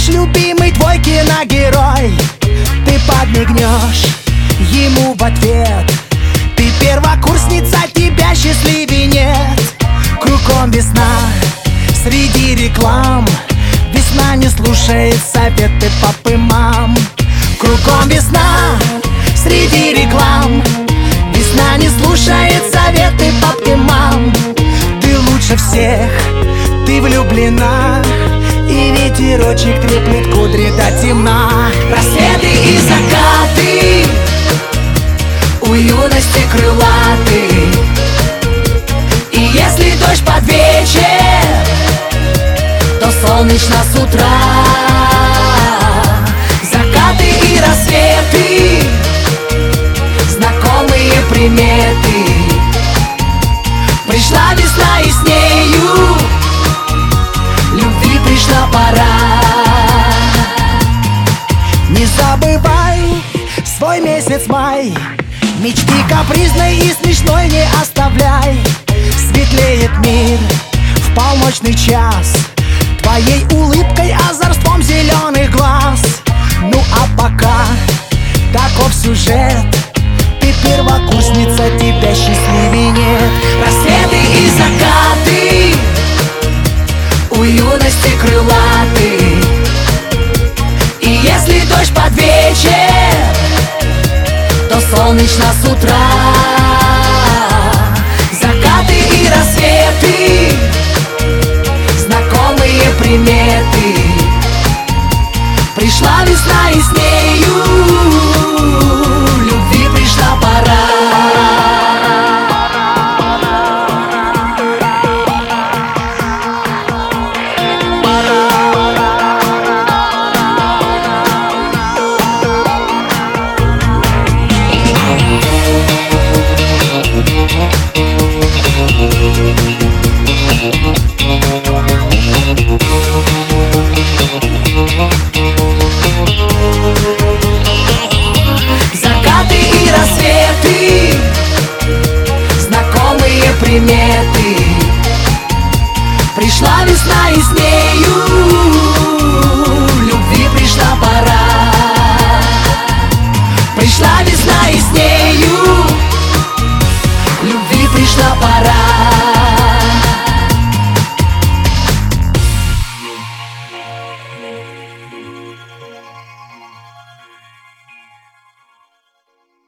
наш любимый твой киногерой. Ты подмигнешь ему в ответ. Ты первокурсница, тебя счастливее нет. Кругом весна, среди реклам. Весна не слушает советы папы, мам. Кругом весна, среди реклам. Весна не слушает советы папы, мам. Ты лучше всех, ты влюблена, и ветерочек треплет кудри до темна. Рассветы и закаты у юности крылаты. И если дождь под вечер, то солнечно с утра. Закаты и рассветы, знакомые приметы. Пришла весна и с нею любви пришла пора. Не забывай свой месяц май, мечты капризной и смешной не оставляй. Светлеет мир в полночный час твоей улыбкой, озорством зеленых глаз. Ну а пока таков сюжет, ты первокурсница, тебя счастливее нет. Рассветы и закаты у юности крылаты. И если дождь под вечер, то солнечно с утра. Закаты и рассветы, знакомые приметы. Пришла весна и с нею